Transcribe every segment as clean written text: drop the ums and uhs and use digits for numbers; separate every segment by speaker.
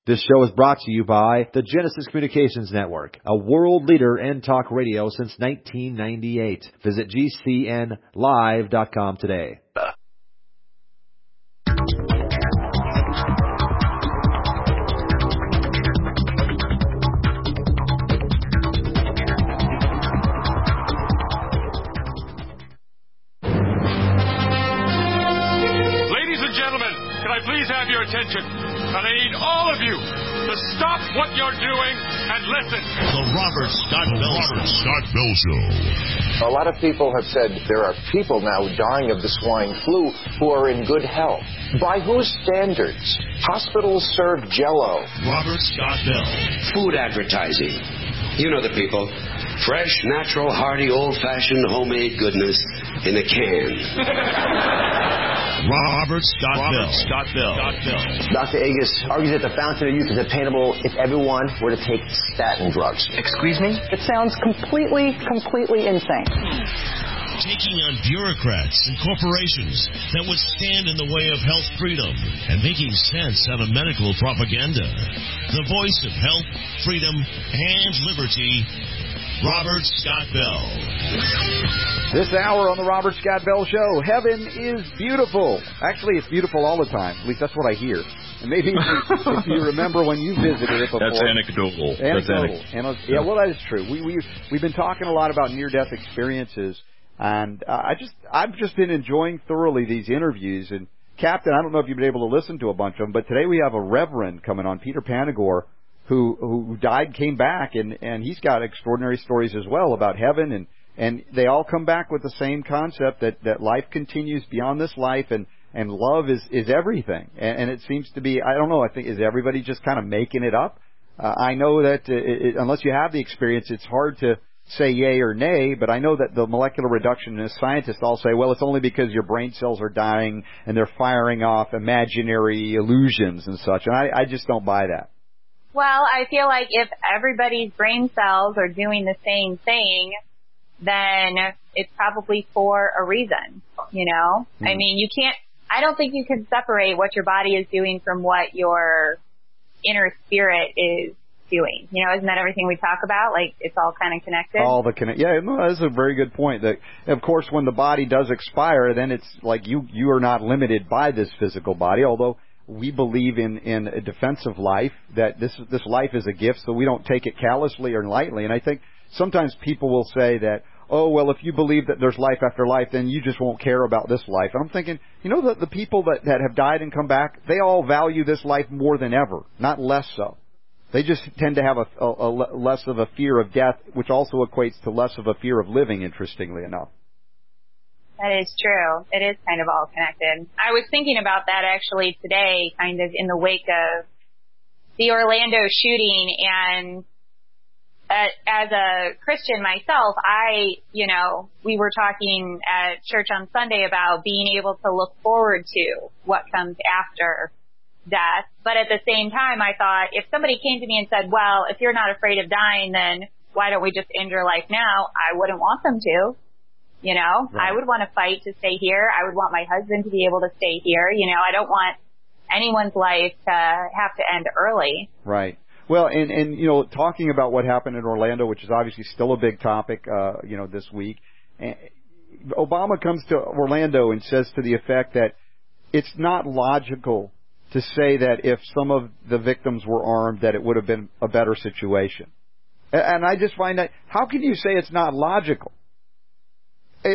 Speaker 1: This show is brought to you by the Genesis Communications Network, a world leader in talk radio since 1998. Visit GCNlive.com today.
Speaker 2: Ladies and gentlemen, can I please have your attention? And I need all of you to stop what you're doing and listen.
Speaker 3: The Robert Scott Bell Show.
Speaker 4: A lot of people have said there are people now dying of the swine flu who are in good health. By whose standards? Hospitals serve Jell-O.
Speaker 3: Robert Scott Bell.
Speaker 5: Food advertising. You know the people. Fresh, natural, hearty, old-fashioned, homemade goodness in a can.
Speaker 3: Robert Scott Bell.
Speaker 6: Dr. Agus argues that the fountain of youth is attainable if everyone were to take statin drugs.
Speaker 7: Excuse me? It sounds completely insane.
Speaker 3: Taking on bureaucrats and corporations that would stand in the way of health freedom and making sense out of medical propaganda. The voice of health, freedom, and liberty, Robert Scott Bell.
Speaker 8: This hour on the Robert Scott Bell Show, heaven is beautiful. Actually, it's beautiful all the time. At least that's what I hear. And maybe if you remember when you visited it before.
Speaker 9: That's anecdotal.
Speaker 8: Yeah, well, that is true. We've been talking a lot about near-death experiences, and I've just been enjoying thoroughly these interviews. And Captain, I don't know if you've been able to listen to a bunch of them, but today we have a reverend coming on, Peter Panagore, who died, came back, and he's got extraordinary stories as well about heaven, and they all come back with the same concept that life continues beyond this life, and love is everything. And it seems to be, I don't know, I think, is everybody just kind of making it up? I know that unless you have the experience, it's hard to say yay or nay, but I know that the molecular reductionist scientists all say, well, it's only because your brain cells are dying and they're firing off imaginary illusions and such, and I just don't buy that.
Speaker 10: Well, I feel like if everybody's brain cells are doing the same thing, then it's probably for a reason, you know? I mean, I don't think you can separate what your body is doing from what your inner spirit is doing. You know, isn't that everything we talk about? Like, it's all kind of connected?
Speaker 8: Yeah, no, that's a very good point. That, of course, when the body does expire, then it's like you are not limited by this physical body, although we believe in a defensive life, that this life is a gift, so we don't take it callously or lightly. And I think sometimes people will say that, oh, well, if you believe that there's life after life, then you just won't care about this life. And I'm thinking, you know, the people that have died and come back, they all value this life more than ever, not less so. They just tend to have a less of a fear of death, which also equates to less of a fear of living, interestingly enough.
Speaker 10: That is true. It is kind of all connected. I was thinking about that actually today, kind of in the wake of the Orlando shooting, and as a Christian myself, we were talking at church on Sunday about being able to look forward to what comes after death. But at the same time, I thought, if somebody came to me and said, well, if you're not afraid of dying, then why don't we just end your life now? I wouldn't want them to. You know, right. I would want to fight to stay here. I would want my husband to be able to stay here. You know, I don't want anyone's life to have to end early.
Speaker 8: Right. Well, and you know, talking about what happened in Orlando, which is obviously still a big topic, this week, Obama comes to Orlando and says to the effect that it's not logical to say that if some of the victims were armed, that it would have been a better situation. And I just find that, how can you say it's not logical? I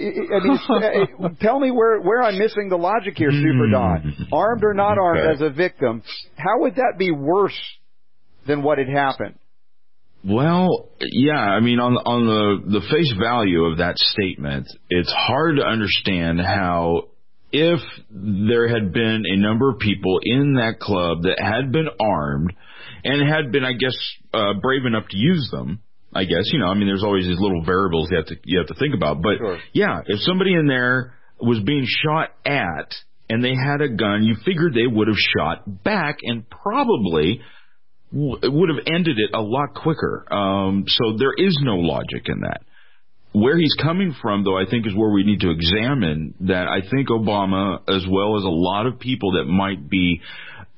Speaker 8: mean, tell me where I'm missing the logic here, Super Don. Armed or not armed as a victim, how would that be worse than what had happened?
Speaker 9: Well, yeah, I mean, on the face value of that statement, it's hard to understand how, if there had been a number of people in that club that had been armed and had been, I guess, brave enough to use them, I guess, you know, I mean, there's always these little variables you have to think about. But, sure. Yeah, if somebody in there was being shot at and they had a gun, you figured they would have shot back and probably would have ended it a lot quicker. So there is no logic in that. Where he's coming from, though, I think is where we need to examine that. I think Obama, as well as a lot of people that might be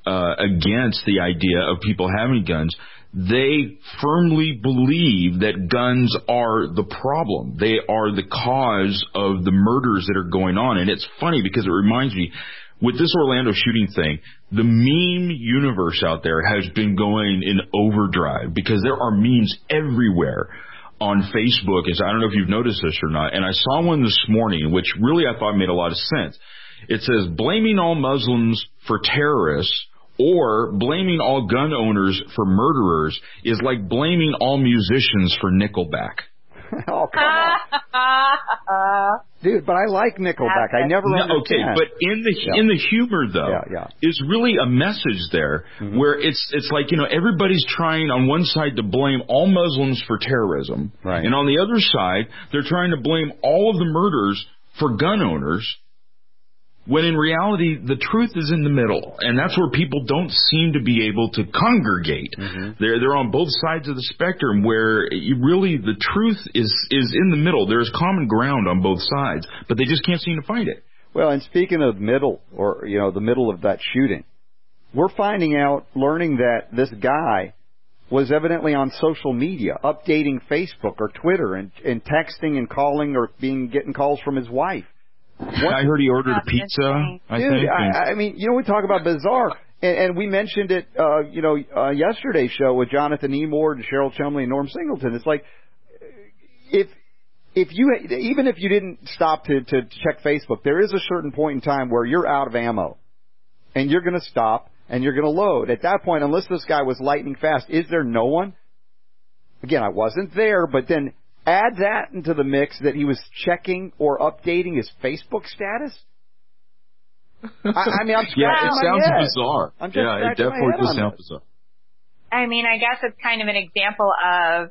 Speaker 9: against the idea of people having guns. They firmly believe that guns are the problem. They are the cause of the murders that are going on. And it's funny because it reminds me, with this Orlando shooting thing, the meme universe out there has been going in overdrive because there are memes everywhere on Facebook. I don't know if you've noticed this or not. And I saw one this morning, which really I thought made a lot of sense. It says, blaming all Muslims for terrorists or blaming all gun owners for murderers is like blaming all musicians for Nickelback.
Speaker 8: Oh, come on. Dude, but I like Nickelback. I never understand.
Speaker 9: Okay, but in the humor, though, is really a message there where it's like, everybody's trying on one side to blame all Muslims for terrorism.
Speaker 8: Right.
Speaker 9: And on the other side, they're trying to blame all of the murders for gun owners. When in reality, the truth is in the middle, and that's where people don't seem to be able to congregate. They're on both sides of the spectrum, where really the truth is in the middle. There's common ground on both sides, but they just can't seem to find it.
Speaker 8: Well, and speaking of middle, or the middle of that shooting, we're learning that this guy was evidently on social media, updating Facebook or Twitter, and texting and calling or getting calls from his wife.
Speaker 9: I heard he ordered a pizza, I think.
Speaker 8: I mean, we talk about bizarre, and we mentioned it, yesterday's show with Jonathan E. Moore and Cheryl Chumley and Norm Singleton. It's like, even if you didn't stop to check Facebook, there is a certain point in time where you're out of ammo, and you're going to stop, and you're going to load. At that point, unless this guy was lightning fast, is there no one? Again, I wasn't there, but then add that into the mix that he was checking or updating his Facebook status. I mean, I'm scratching
Speaker 9: it
Speaker 8: my
Speaker 9: sounds
Speaker 8: head.
Speaker 9: bizarre.
Speaker 8: It
Speaker 9: definitely does sound bizarre.
Speaker 10: I mean, I guess it's kind of an example of,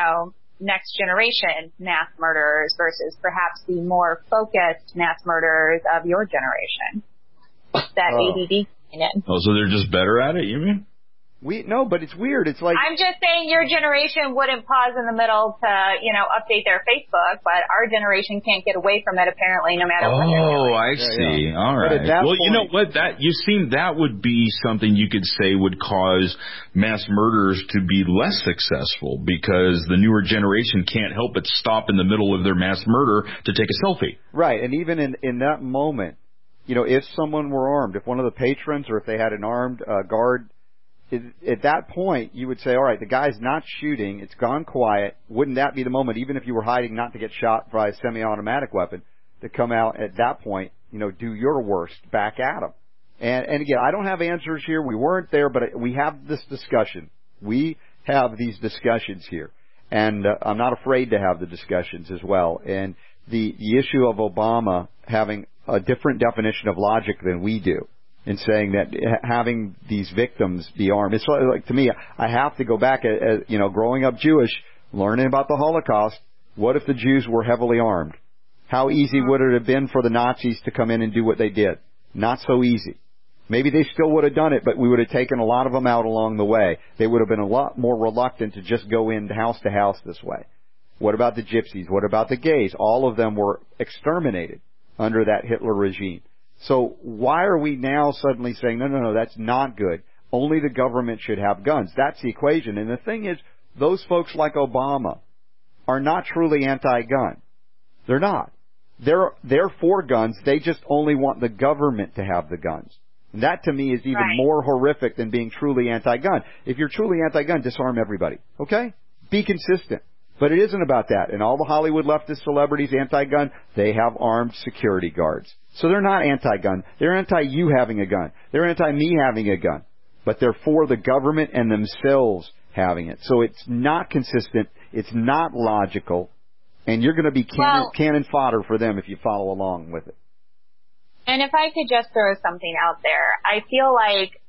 Speaker 10: next generation mass murderers versus perhaps the more focused mass murderers of your generation. That ADD came in.
Speaker 9: Oh, so they're just better at it, you mean?
Speaker 8: No, but it's weird. It's like,
Speaker 10: I'm just saying your generation wouldn't pause in the middle to, update their Facebook, but our generation can't get away from it apparently no matter what they're doing.
Speaker 9: Oh, I see.
Speaker 8: Yeah.
Speaker 9: All right. Well, you know what? That would be something you could say would cause mass murderers to be less successful because the newer generation can't help but stop in the middle of their mass murder to take a selfie.
Speaker 8: Right. And even in that moment, if someone were armed, if one of the patrons or if they had an armed guard, at that point, you would say, all right, the guy's not shooting. It's gone quiet. Wouldn't that be the moment, even if you were hiding not to get shot by a semi-automatic weapon, to come out at that point, do your worst back at him? And again, I don't have answers here. We weren't there, but we have this discussion. We have these discussions here. And I'm not afraid to have the discussions as well. And the issue of Obama having a different definition of logic than we do, and saying that having these victims be armed. It's like, to me, I have to go back, growing up Jewish, learning about the Holocaust. What if the Jews were heavily armed? How easy would it have been for the Nazis to come in and do what they did? Not so easy. Maybe they still would have done it, but we would have taken a lot of them out along the way. They would have been a lot more reluctant to just go in house to house this way. What about the gypsies? What about the gays? All of them were exterminated under that Hitler regime. So why are we now suddenly saying, no, that's not good. Only the government should have guns. That's the equation. And the thing is, those folks like Obama are not truly anti-gun. They're not. They're for guns. They just only want the government to have the guns. And that, to me, is even more horrific than being truly anti-gun. If you're truly anti-gun, disarm everybody. Okay? Be consistent. But it isn't about that. And all the Hollywood leftist celebrities, anti-gun, they have armed security guards. So they're not anti-gun. They're anti-you having a gun. They're anti-me having a gun. But they're for the government and themselves having it. So it's not consistent. It's not logical. And you're going to be cannon fodder for them if you follow along with it.
Speaker 10: And if I could just throw something out there, I feel like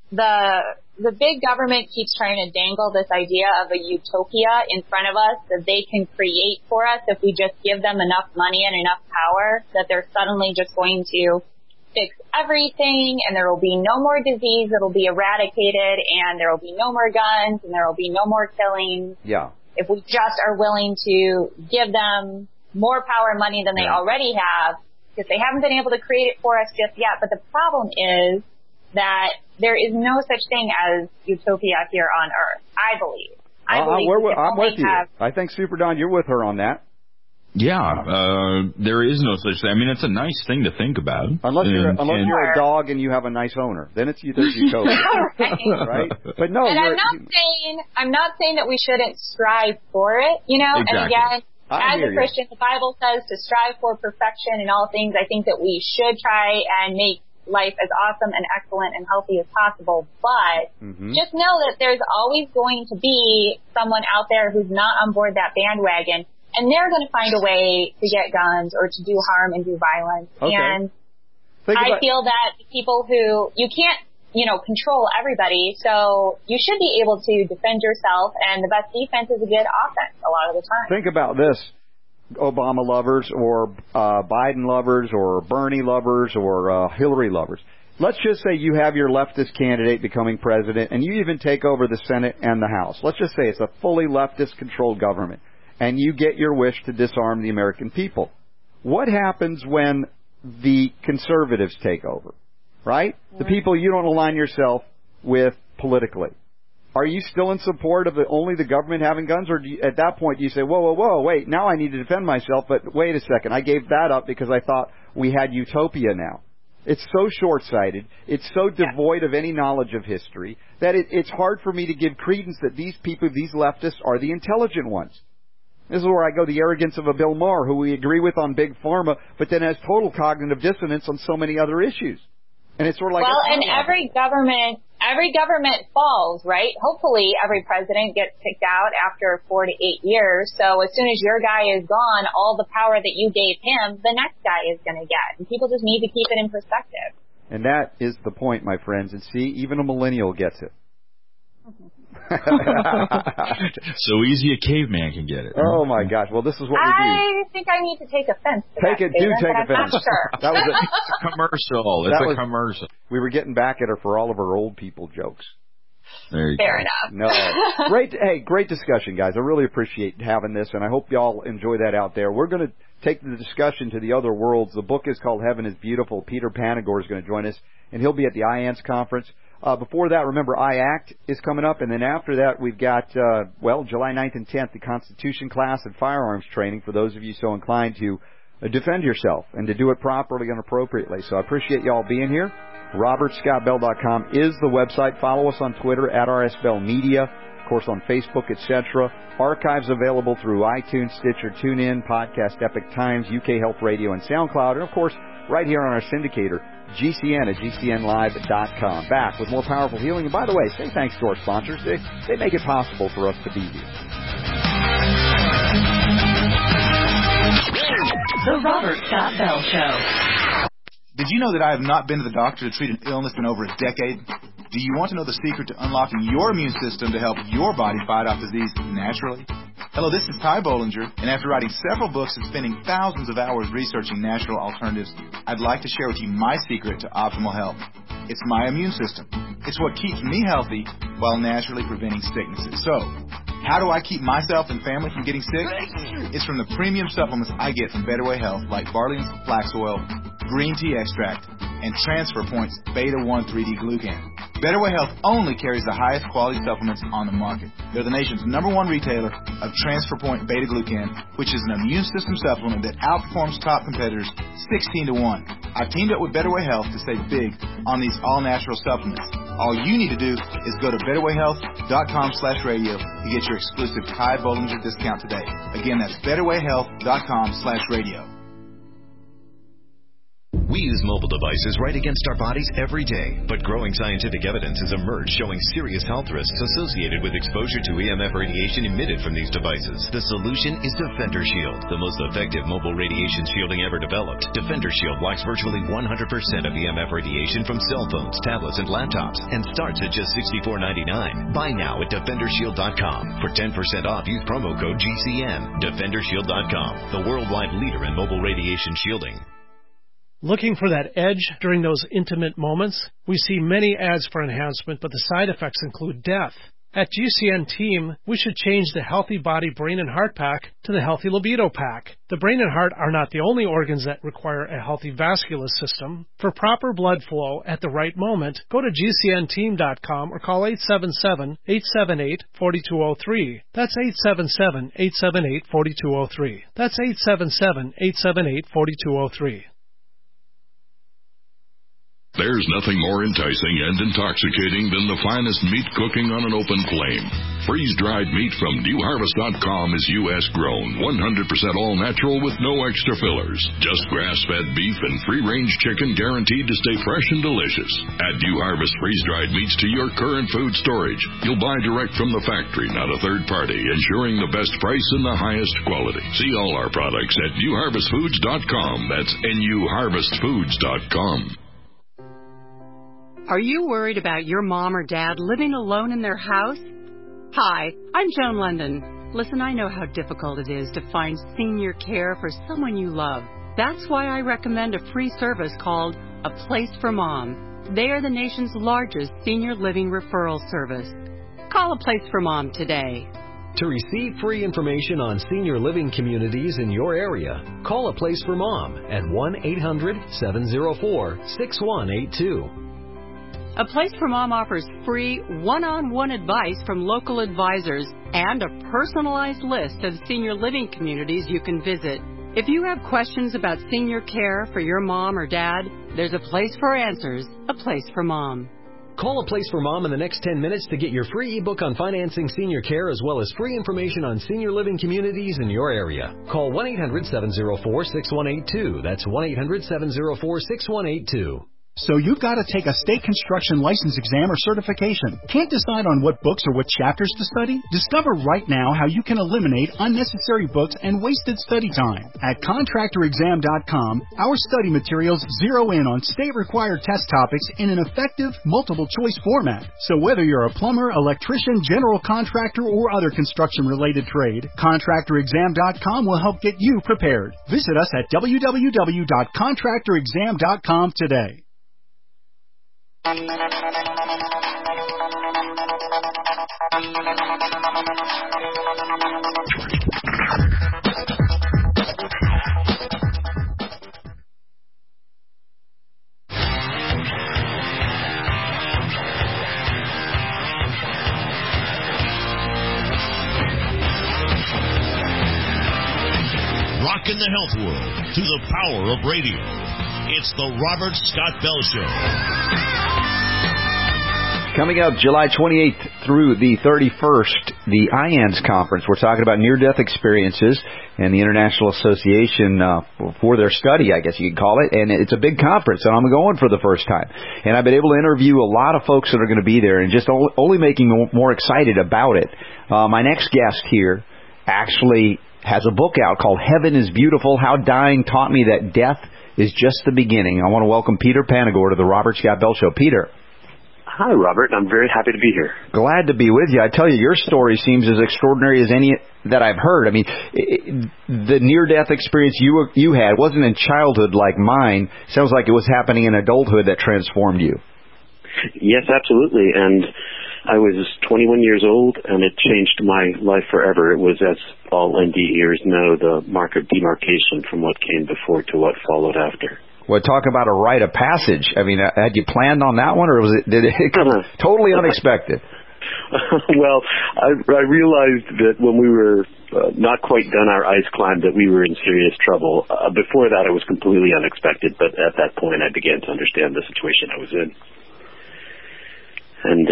Speaker 10: the big government keeps trying to dangle this idea of a utopia in front of us that they can create for us if we just give them enough money and enough power, that they're suddenly just going to fix everything and there will be no more disease that will be eradicated and there will be no more guns and there will be no more killings.
Speaker 8: Yeah.
Speaker 10: If we just are willing to give them more power and money than they already have, because they haven't been able to create it for us just yet. But the problem is that there is no such thing as utopia here on Earth, I believe.
Speaker 8: I'm with you. I think Super Don, you're with her on that.
Speaker 9: Yeah, there is no such thing. I mean, it's a nice thing to think about.
Speaker 8: Unless you're a dog and you have a nice owner, then there's utopia, right? But no,
Speaker 10: and I'm not saying that we shouldn't strive for it, you know.
Speaker 9: Exactly.
Speaker 10: And again, as a Christian, the Bible says to strive for perfection in all things. I think that we should try and make life as awesome and excellent and healthy as possible. But just know that there's always going to be someone out there who's not on board that bandwagon. And they're going to find a way to get guns or to do harm and do violence. Okay. And I feel that people who, you can't, control everybody. So you should be able to defend yourself. And the best defense is a good offense a lot of the time.
Speaker 8: Think about this. Obama lovers or Biden lovers or Bernie lovers or Hillary lovers. Let's just say you have your leftist candidate becoming president and you even take over the Senate and the House. Let's just say it's a fully leftist-controlled government. And you get your wish to disarm the American people. What happens when the conservatives take over, right? The people you don't align yourself with politically. Are you still in support of only the government having guns? Or at that point you say, whoa, wait, now I need to defend myself, but wait a second, I gave that up because I thought we had utopia now. It's so short-sighted. It's so devoid of any knowledge of history that it's hard for me to give credence that these people, these leftists, are the intelligent ones. This is where I go, the arrogance of a Bill Maher, who we agree with on Big Pharma, but then has total cognitive dissonance on so many other issues. And it's sort of like...
Speaker 10: Well, and every government falls, right? Hopefully every president gets kicked out after 4 to 8 years. So as soon as your guy is gone, all the power that you gave him, the next guy is going to get. And people just need to keep it in perspective.
Speaker 8: And that is the point, my friends. And see, even a millennial gets it.
Speaker 9: So easy a caveman can get it.
Speaker 8: Oh my gosh! Well, this is what we do.
Speaker 10: I think I need to take offense to
Speaker 8: take
Speaker 10: that statement,
Speaker 8: take
Speaker 10: but
Speaker 8: offense.
Speaker 10: I'm not sure.
Speaker 8: That was
Speaker 9: it's a commercial. It's a commercial.
Speaker 8: We were getting back at her for all of her old people jokes.
Speaker 9: There you
Speaker 10: Fair
Speaker 9: go.
Speaker 10: enough.
Speaker 8: No, great discussion, guys. I really appreciate having this, and I hope y'all enjoy that out there. We're going to take the discussion to the other worlds. The book is called Heaven is Beautiful. Peter Panagore is going to join us, and he'll be at the IANS conference. Before that, remember, IACT is coming up, and then after that, we've got, July 9th and 10th, the Constitution class and firearms training for those of you so inclined to defend yourself and to do it properly and appropriately. So I appreciate y'all being here. RobertScottBell.com is the website. Follow us on Twitter at RSBellMedia, of course on Facebook, etc. Archives available through iTunes, Stitcher, TuneIn, Podcast, Epic Times, UK Health Radio, and SoundCloud, and of course right here on our syndicator, GCN at GCNlive.com. Back with more powerful healing. And by the way, say thanks to our sponsors. They make it possible for us to be here.
Speaker 11: The Robert Scott Bell Show.
Speaker 12: Did you know that I have not been to the doctor to treat an illness in over a decade? Do you want to know the secret to unlocking your immune system to help your body fight off disease naturally? Hello, this is Ty Bollinger, and after writing several books and spending thousands of hours researching natural alternatives, I'd like to share with you my secret to optimal health. It's my immune system. It's what keeps me healthy while naturally preventing sicknesses. So, how do I keep myself and family from getting sick? It's from the premium supplements I get from Better Way Health, like barley and flax oil, green tea extract, and Transfer Point's Beta-1 3D Glucan. Better Way Health only carries the highest quality supplements on the market. They're the nation's #1 retailer of Transfer Point Beta Glucan, which is an immune system supplement that outperforms top competitors 16 to 1. I've teamed up with Better Way Health to save big on these all-natural supplements. All you need to do is go to betterwayhealth.com/radio to get your exclusive Ty Bollinger discount today. Again, that's betterwayhealth.com/radio.
Speaker 13: We use mobile devices right against our bodies every day, but growing scientific evidence has emerged showing serious health risks associated with exposure to EMF radiation emitted from these devices. The solution is Defender Shield, the most effective mobile radiation shielding ever developed. Defender Shield blocks virtually 100% of EMF radiation from cell phones, tablets, and laptops, and starts at just $64.99. Buy now at DefenderShield.com. For 10% off, use promo code GCN. DefenderShield.com, the worldwide leader in mobile radiation shielding.
Speaker 14: Looking for that edge during those intimate moments? We see many ads for enhancement, but the side effects include death. At GCN Team, we should change the Healthy Body, Brain, and Heart Pack to the Healthy Libido Pack. The brain and heart are not the only organs that require a healthy vascular system. For proper blood flow at the right moment, go to GCNteam.com or call 877-878-4203. That's 877-878-4203. That's 877-878-4203.
Speaker 15: There's nothing more enticing and intoxicating than the finest meat cooking on an open flame. Freeze-dried meat from NewHarvest.com is U.S. grown, 100% all natural with no extra fillers. Just grass-fed beef and free-range chicken guaranteed to stay fresh and delicious. Add New Harvest freeze-dried meats to your current food storage. You'll buy direct from the factory, not a third party, ensuring the best price and the highest quality. See all our products at NewHarvestFoods.com. That's NewHarvestFoods.com.
Speaker 16: Are you worried about your mom or dad living alone in their house? Hi, I'm Joan London. Listen, I know how difficult it is to find senior care for someone you love. That's why I recommend a free service called A Place for Mom. They are the nation's largest senior living referral service. Call A Place for Mom today.
Speaker 17: To receive free information on senior living communities in your area, call A Place for Mom at 1-800-704-6182.
Speaker 16: A Place for Mom offers free one-on-one advice from local advisors and a personalized list of senior living communities you can visit. If you have questions about senior care for your mom or dad, there's a place for answers, A Place for Mom.
Speaker 17: Call A Place for Mom in the next 10 minutes to get your free ebook on financing senior care as well as free information on senior living communities in your area. Call 1-800-704-6182. That's 1-800-704-6182.
Speaker 18: So you've got to take a state construction license exam or certification. Can't decide on what books or what chapters to study? Discover right now how you can eliminate unnecessary books and wasted study time. At ContractorExam.com, our study materials zero in on state-required test topics in an effective, multiple-choice format. So whether you're a plumber, electrician, general contractor, or other construction-related trade, ContractorExam.com will help get you prepared. Visit us at www.ContractorExam.com today.
Speaker 3: Rockin' the health world through the power of radio. It's the Robert Scott Bell Show.
Speaker 8: Coming up July 28th through the 31st, the IANDS conference. We're talking about near-death experiences and the International Association for their study, I guess you could call it. And it's a big conference, and I'm going for the first time. And I've been able to interview a lot of folks that are going to be there and just only making me more excited about it. My next guest here actually has a book out called Heaven is Beautiful, How Dying Taught Me That Death is Just the Beginning. I want to welcome Peter Panagore to the Robert Scott Bell Show. Peter.
Speaker 19: Hi, Robert. I'm very happy to be here.
Speaker 8: Glad to be with you. I tell you, your story seems as extraordinary as any that I've heard. I mean, the near-death experience you had wasn't in childhood like mine. Sounds like it was happening in adulthood that transformed you.
Speaker 19: Yes, absolutely. And I was 21 years old, and it changed my life forever. It was, as all ND ears know, the mark of demarcation from what came before to what followed after.
Speaker 8: Well, talk about a rite of passage. I mean, had you planned on that one, or did it come totally unexpected?
Speaker 19: Well, I realized that when we were not quite done our ice climb that we were in serious trouble. Before that, it was completely unexpected, but at that point, I began to understand the situation I was in. And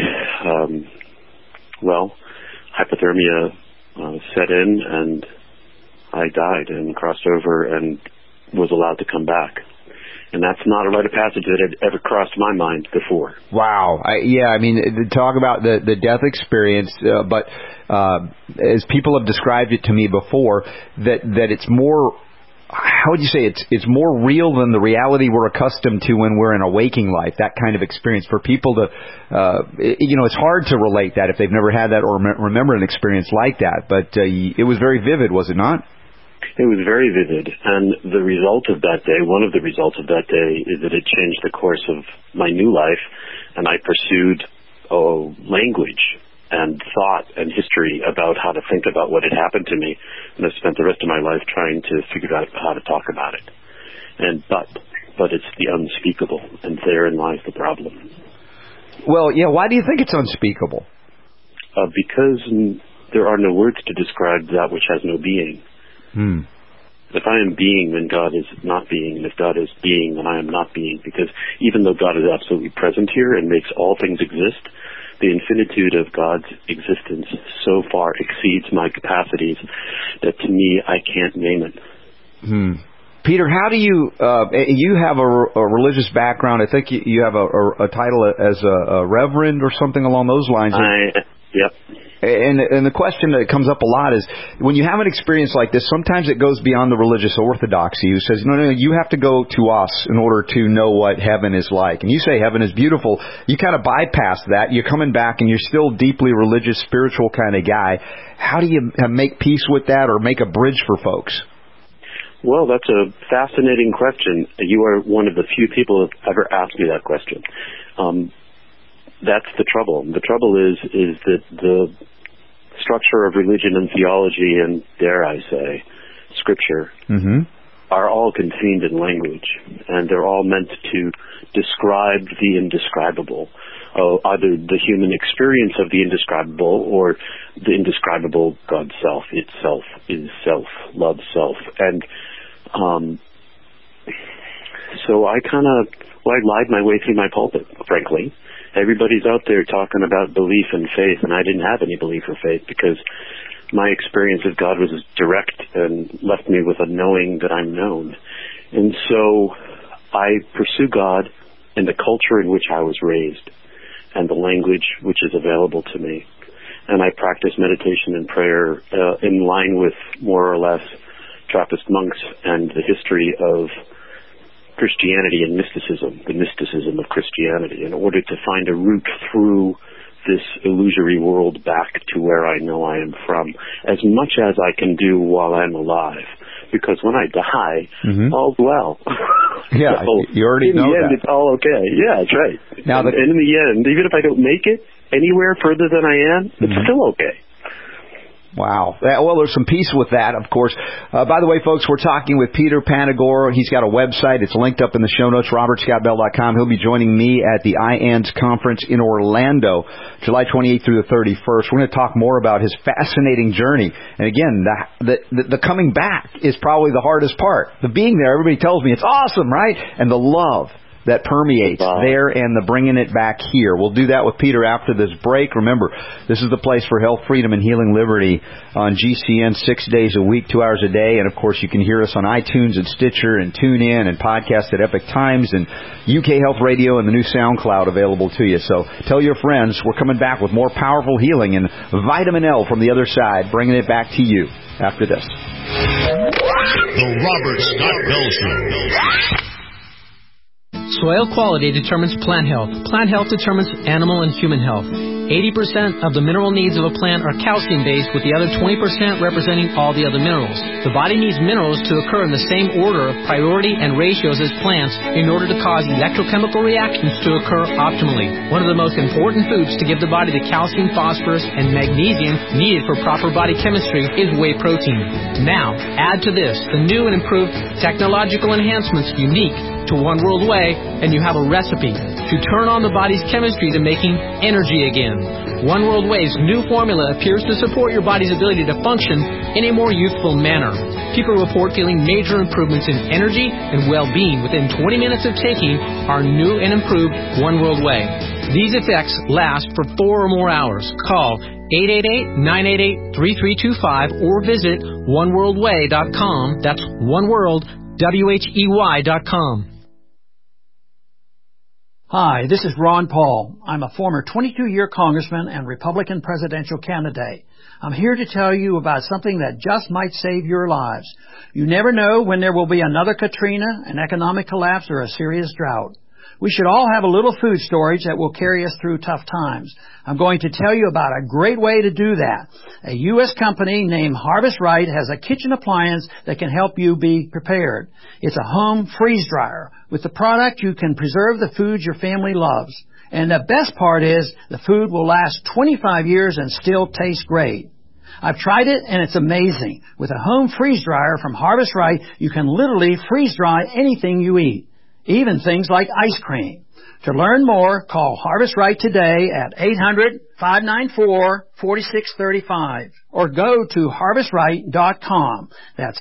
Speaker 19: hypothermia set in, and I died and crossed over and was allowed to come back. And that's not a rite of passage that had ever crossed my mind before.
Speaker 8: Wow. Talk about the death experience, but as people have described it to me before, that it's more, how would you say, it's more real than the reality we're accustomed to when we're in a waking life, that kind of experience. For people to, it's hard to relate that if they've never had that or remember an experience like that. But it was very vivid, was it not?
Speaker 19: It was very vivid, and the result of that day, one of the results of that day, is that it changed the course of my new life, and I pursued language and thought and history about how to think about what had happened to me, and I've spent the rest of my life trying to figure out how to talk about it. But it's the unspeakable, and therein lies the problem.
Speaker 8: Well, yeah, why do you think it's unspeakable?
Speaker 19: Because there are no words to describe that which has no being. If I am being, then God is not being, and if God is being, then I am not being, because even though God is absolutely present here and makes all things exist, the infinitude of God's existence so far exceeds my capacities that to me I can't name it.
Speaker 8: Peter, how do you have a religious background? I think you have a title as a reverend or something along those lines.
Speaker 19: Yep.
Speaker 8: And the question that comes up a lot is, when you have an experience like this, sometimes it goes beyond the religious orthodoxy, who says, no, you have to go to us in order to know what heaven is like. And you say heaven is beautiful. You kind of bypass that. You're coming back and you're still deeply religious, spiritual kind of guy. How do you make peace with that or make a bridge for folks?
Speaker 19: Well, that's a fascinating question. You are one of the few people who have ever asked me that question. That's the trouble. The trouble is that the structure of religion and theology and, dare I say, Scripture are all contained in language, and they're all meant to describe the indescribable, either the human experience of the indescribable or the indescribable God self. Itself is self, love self. And so I lied my way through my pulpit, frankly. Everybody's out there talking about belief and faith, and I didn't have any belief or faith because my experience of God was direct and left me with a knowing that I'm known. And so I pursue God in the culture in which I was raised and the language which is available to me. And I practice meditation and prayer in line with more or less Trappist monks and the history of Christianity and mysticism, the mysticism of Christianity, in order to find a route through this illusory world back to where I know I am from, as much as I can do while I'm alive. Because when I die, all's well.
Speaker 8: Yeah, so you already know that.
Speaker 19: In the end, it's all okay. Yeah, that's right. And in the end, even if I don't make it anywhere further than I am, it's still okay.
Speaker 8: Wow. Well, there's some peace with that, of course. By the way, folks, we're talking with Peter Panagore. He's got a website. It's linked up in the show notes, robertscottbell.com. He'll be joining me at the IANDS conference in Orlando, July 28th through the 31st. We're going to talk more about his fascinating journey. And again, the coming back is probably the hardest part. The being there, everybody tells me it's awesome, right? And the love that permeates there and the bringing it back here. We'll do that with Peter after this break. Remember, this is the place for health, freedom, and healing liberty on GCN 6 days a week, 2 hours a day. And, of course, you can hear us on iTunes and Stitcher and TuneIn and podcast at Epic Times and UK Health Radio and the new SoundCloud available to you. So tell your friends we're coming back with more powerful healing and vitamin L from the other side, bringing it back to you after this.
Speaker 3: The Robert Scott Bell Show.
Speaker 20: Soil quality determines plant health. Plant health determines animal and human health. 80% of the mineral needs of a plant are calcium-based, with the other 20% representing all the other minerals. The body needs minerals to occur in the same order of priority and ratios as plants in order to cause electrochemical reactions to occur optimally. One of the most important foods to give the body the calcium, phosphorus, and magnesium needed for proper body chemistry is whey protein. Now, add to this the new and improved technological enhancements unique to One World Whey, and you have a recipe to turn on the body's chemistry to making energy again. One World Whey's new formula appears to support your body's ability to function in a more youthful manner. People report feeling major improvements in energy and well-being within 20 minutes of taking our new and improved One World Whey. These effects last for 4 or more hours. Call 888-988-3325 or visit oneworldwhey.com. That's oneworldwhey.com.
Speaker 21: Hi, this is Ron Paul. I'm a former 22-year congressman and Republican presidential candidate. I'm here to tell you about something that just might save your lives. You never know when there will be another Katrina, an economic collapse, or a serious drought. We should all have a little food storage that will carry us through tough times. I'm going to tell you about a great way to do that. A U.S. company named Harvest Right has a kitchen appliance that can help you be prepared. It's a home freeze dryer. With the product, you can preserve the foods your family loves. And the best part is the food will last 25 years and still taste great. I've tried it and it's amazing. With a home freeze dryer from Harvest Right, you can literally freeze dry anything you eat, even things like ice cream. To learn more, call Harvest Right today at 800-594-4635 or go to harvestright.com. That's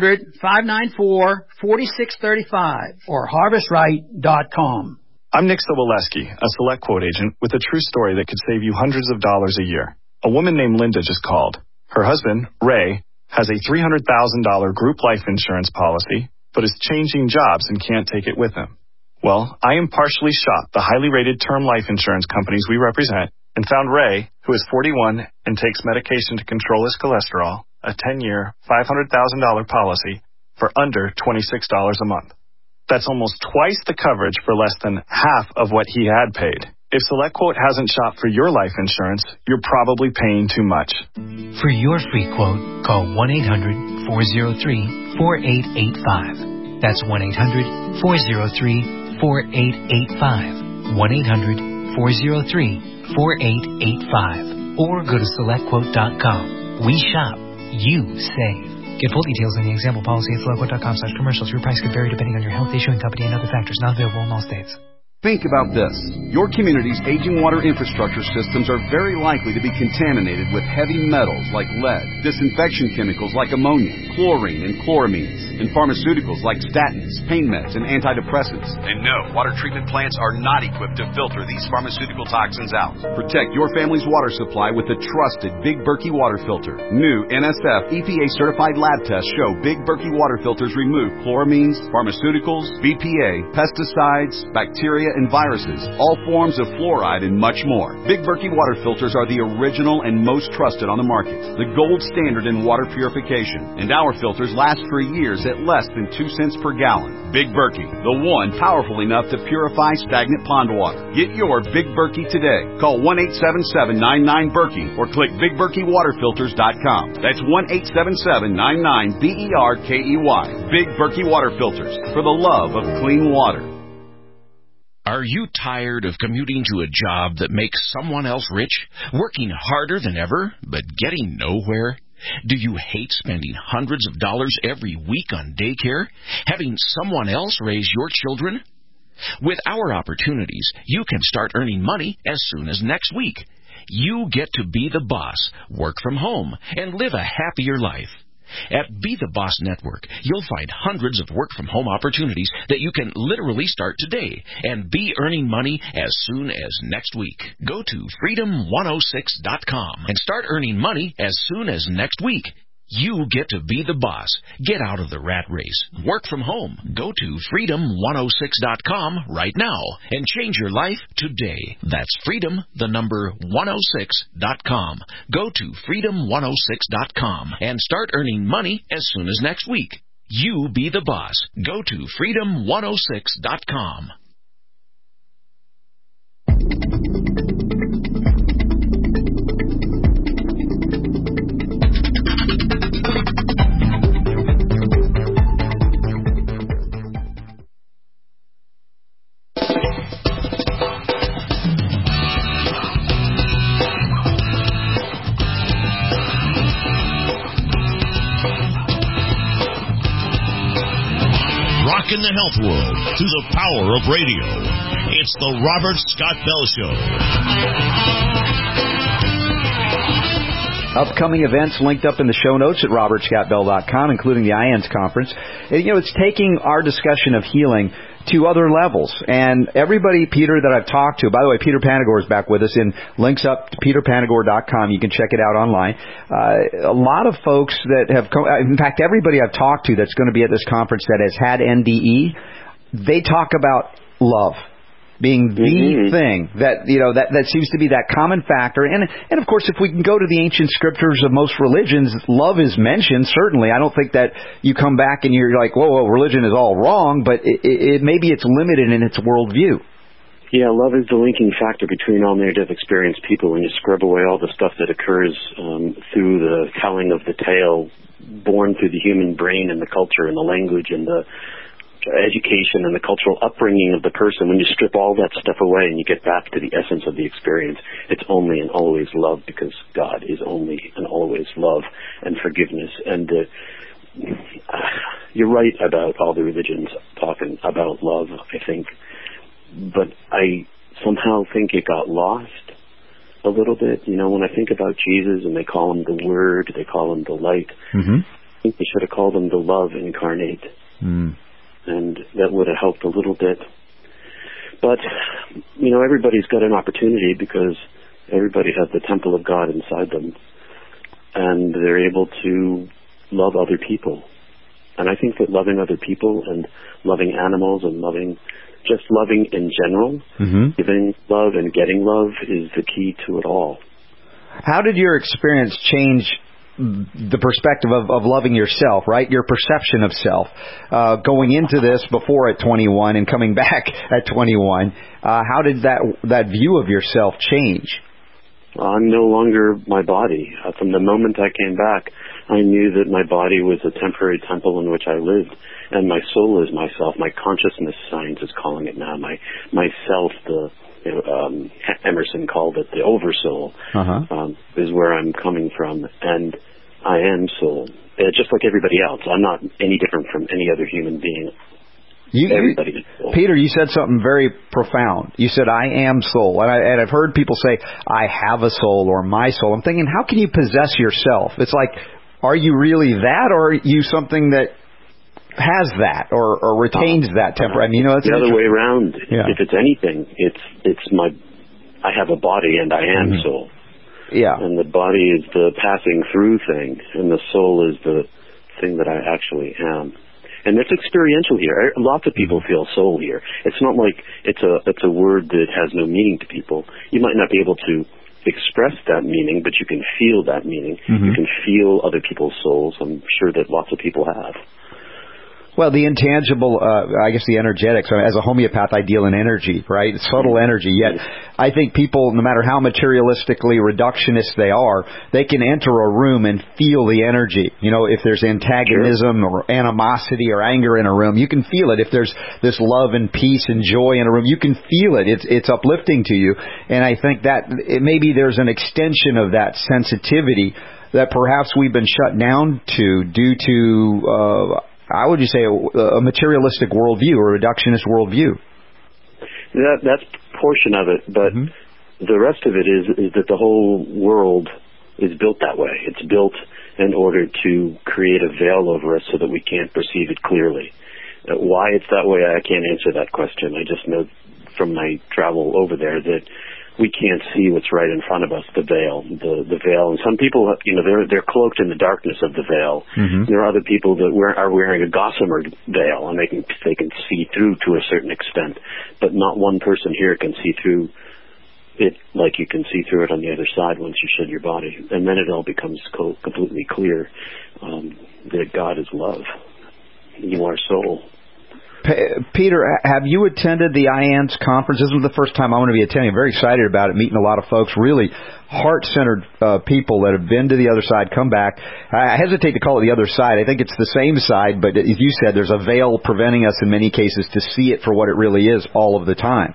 Speaker 21: 800-594-4635 or harvestright.com.
Speaker 1: I'm Nick Soboleski, a Select Quote agent with a true story that could save you hundreds of dollars a year. A woman named Linda just called. Her husband, Ray, has a $300,000 group life insurance policy, but is changing jobs and can't take it with him. Well, I impartially shopped the highly rated term life insurance companies we represent and found Ray, who is 41 and takes medication to control his cholesterol, a 10-year, $500,000 policy for under $26 a month. That's almost twice the coverage for less than half of what he had paid. If SelectQuote hasn't shopped for your life insurance, you're probably paying too much.
Speaker 22: For your free quote, call 1-800-403-4885. That's 1-800-403-4885. 1-800-403-4885. Or go to SelectQuote.com. We shop. You save. Get full details in the example policy at SelectQuote.com/commercials. Your price could vary depending on your health, issuing company, and other factors. Not available in all states.
Speaker 23: Think about this. Your community's aging water infrastructure systems are very likely to be contaminated with heavy metals like lead, disinfection chemicals like ammonia, chlorine and chloramines, and pharmaceuticals like statins, pain meds, and antidepressants. And no, water treatment plants are not equipped to filter these pharmaceutical toxins out. Protect your family's water supply with the trusted Big Berkey water filter. New NSF EPA-certified lab tests show Big Berkey water filters remove chloramines, pharmaceuticals, BPA, pesticides, bacteria, and viruses, all forms of fluoride, and much more. Big Berkey water filters are the original and most trusted on the market, the gold standard in water purification, and our filters last for years at less than 2 cents per gallon. Big Berkey, the one powerful enough to purify stagnant pond water. Get your Big Berkey today. Call 1-877-99-BERKEY or click BigBerkeyWaterFilters.com. That's 1-877-99-BERKEY. Big Berkey Water Filters, for the love of clean water.
Speaker 24: Are you tired of commuting to a job that makes someone else rich, working harder than ever, but getting nowhere? Do you hate spending hundreds of dollars every week on daycare, having someone else raise your children? With our opportunities, you can start earning money as soon as next week. You get to be the boss, work from home, and live a happier life. At Be the Boss Network, you'll find hundreds of work-from-home opportunities that you can literally start today and be earning money as soon as next week. Go to freedom106.com and start earning money as soon as next week. You get to be the boss. Get out of the rat race. Work from home. Go to freedom106.com right now and change your life today. That's freedom106.com. Go to freedom106.com and start earning money as soon as next week. You be the boss. Go to freedom106.com.
Speaker 3: In the health world through the power of radio. It's the Robert Scott Bell Show.
Speaker 8: Upcoming events linked up in the show notes at robertscottbell.com, including the IANS conference. And, it's taking our discussion of healing to other levels. And everybody, Peter, that I've talked to, by the way, Peter Panagore is back with us, in links up to peterpanagore.com. You can check it out online. A lot of folks that have come, in fact, everybody I've talked to that's going to be at this conference that has had NDE, they talk about love being the thing that, that seems to be that common factor. And of course, if we can go to the ancient scriptures of most religions, love is mentioned, certainly. I don't think that you come back and you're like, whoa, religion is all wrong, but maybe it's limited in its worldview.
Speaker 19: Yeah, love is the linking factor between all near-death experienced people. When you scrub away all the stuff that occurs through the telling of the tale, born through the human brain and the culture and the language and the education and the cultural upbringing of the person, when you strip all that stuff away and you get back to the essence of the experience, it's only and always love, because God is only and always love and forgiveness. And you're right about all the religions talking about love, I think. But I somehow think it got lost a little bit. You know, when I think about Jesus and they call him the Word, they call him the light, I think they should have called him the love incarnate. And that would have helped a little bit. But, you know, everybody's got an opportunity, because everybody has the temple of God inside them. And they're able to love other people. And I think that loving other people and loving animals and just loving in general, giving love and getting love, is the key to it all.
Speaker 8: How did your experience change the perspective of loving yourself, right? Your perception of self, going into this before at 21 and coming back at 21. How did that view of yourself change?
Speaker 19: I'm no longer my body. From the moment I came back, I knew that my body was a temporary temple in which I lived, and my soul is myself. My consciousness, science is calling it now. My self, Emerson called it the oversoul, is where I'm coming from, and I am soul, just like everybody else. I'm not any different from any other human being. Everybody is soul.
Speaker 8: Peter, you said something very profound. You said, I am soul. And I've heard people say, I have a soul, or my soul. I'm thinking, how can you possess yourself? It's like, are you really that, or are you something that has that or retains that temper? I mean, it's
Speaker 19: the other way around.
Speaker 8: Yeah.
Speaker 19: If it's anything, I have a body and I am soul.
Speaker 8: Yeah.
Speaker 19: And the body is the passing through thing, and the soul is the thing that I actually am. And it's experiential here. Lots of people feel soul here. It's not like it's a word that has no meaning to people. You might not be able to express that meaning, but you can feel that meaning. You can feel other people's souls. I'm sure that lots of people have.
Speaker 8: Well, the intangible, I guess the energetics, as a homeopath, I deal in energy, right? Subtle energy. Yet I think people, no matter how materialistically reductionist they are, they can enter a room and feel the energy. You know, if there's antagonism or animosity or anger in a room, you can feel it. If there's this love and peace and joy in a room, you can feel it. It's uplifting to you. And I think that maybe there's an extension of that sensitivity that perhaps we've been shut down to due to... how would you say a materialistic worldview or a reductionist worldview?
Speaker 19: That's a portion of it, but the rest of it is that the whole world is built that way. It's built in order to create a veil over us so that we can't perceive it clearly. Why it's that way, I can't answer that question. I just know from my travel over there that we can't see what's right in front of us, the veil. The veil. And some people, they're cloaked in the darkness of the veil. There are other people that are wearing a gossamer veil, and they can see through to a certain extent. But not one person here can see through it like you can see through it on the other side once you shed your body. And then it all becomes completely clear that God is love. You are soul.
Speaker 8: Peter, have you attended the IANS conference? This was the first time I want to be attending. I'm very excited about it, meeting a lot of folks, really heart-centered people that have been to the other side, come back. I hesitate to call it the other side. I think it's the same side, but as you said, there's a veil preventing us in many cases to see it for what it really is all of the time.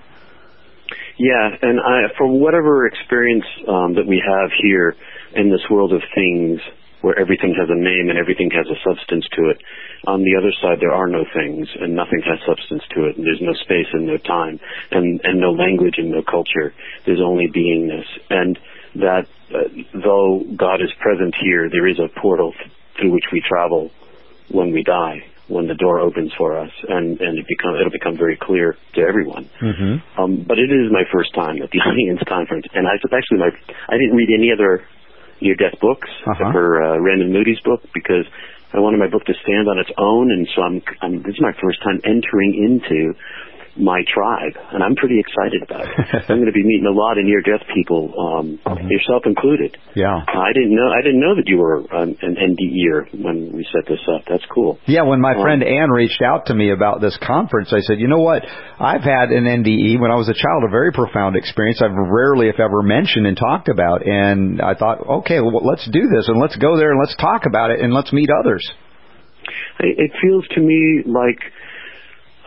Speaker 19: Yeah, and for whatever experience that we have here in this world of things, where everything has a name and everything has a substance to it. On the other side, there are no things, and nothing has substance to it, and there's no space and no time, and no language and no culture. There's only beingness. And that, though God is present here, there is a portal through which we travel when we die, when the door opens for us, and it'll become very clear to everyone. But it is my first time at the IANS conference, and I didn't read any other near-death books, except for Raymond Moody's book, because I wanted my book to stand on its own, and so this is my first time entering into my tribe, and I'm pretty excited about it. I'm going to be meeting a lot of near-death people, yourself included.
Speaker 8: Yeah,
Speaker 19: I didn't know that you were an NDEer when we set this up. That's cool.
Speaker 8: Yeah, when my friend Ann reached out to me about this conference, I said, you know what? I've had an NDE when I was a child, a very profound experience. I've rarely, if ever, mentioned and talked about, and I thought, okay, well, let's do this, and let's go there, and let's talk about it, and let's meet others.
Speaker 19: It feels to me like